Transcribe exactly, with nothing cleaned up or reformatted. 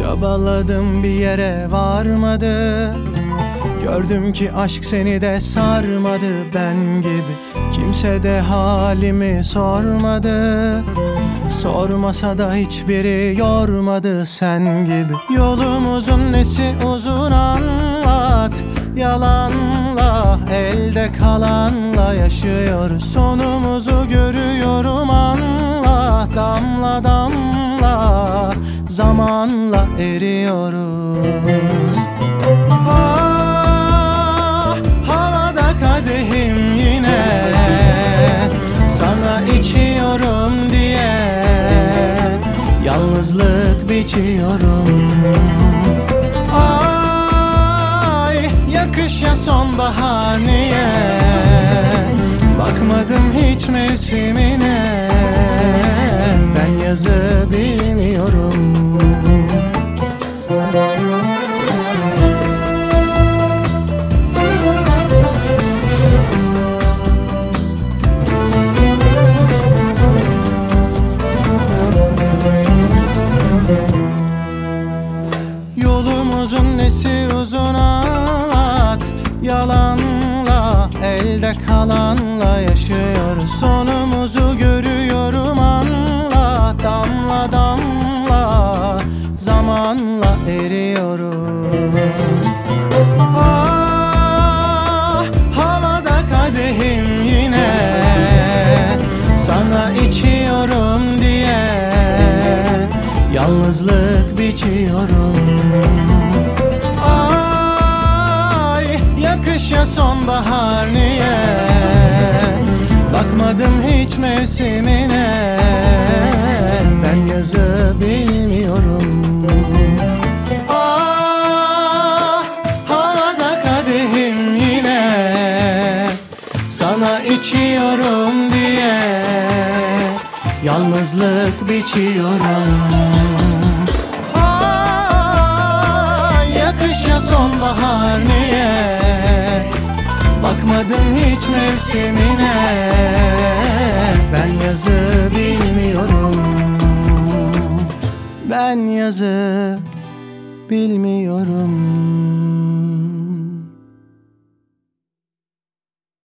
Çabaladım bir yere varmadı. Gördüm ki aşk seni de sarmadı. Ben gibi kimse de halimi sormadı. Sormasa da hiçbiri yormadı sen gibi. Yolumuzun nesi uzun anlat. Yalanla, elde kalanla yaşıyoruz. Sonumuzu görüyorum anla. Damla damla zamanla eriyoruz. Ah, havada kadehim yine, sana içiyorum diye yalnızlık biçiyorum. Ay, yakışa sonbahar niye? Bakmadım hiç mevsimine. Ben yazı bilmiyorum. Yolumuzun nesi uzun anlat. Yalanla, elde kalanla yaşıyoruz. Sonumuzu görüyorum anla. Damla damla zamanla eriyoruz. Ah, havada kadehim yine, sana içiyorum diye yalnızlık biçiyorum. Ay, yakışa sonbahar niye? Bakmadım hiç mevsimine. Ben yazı bilmiyorum. Ah, havada kadehim yine, sana içiyorum diye yalnızlık biçiyorum. Ay, yakışa sonbahar niye? Bakmadım hiç mevsimine. Ben yazı bilmiyorum. Ben yazı bilmiyorum.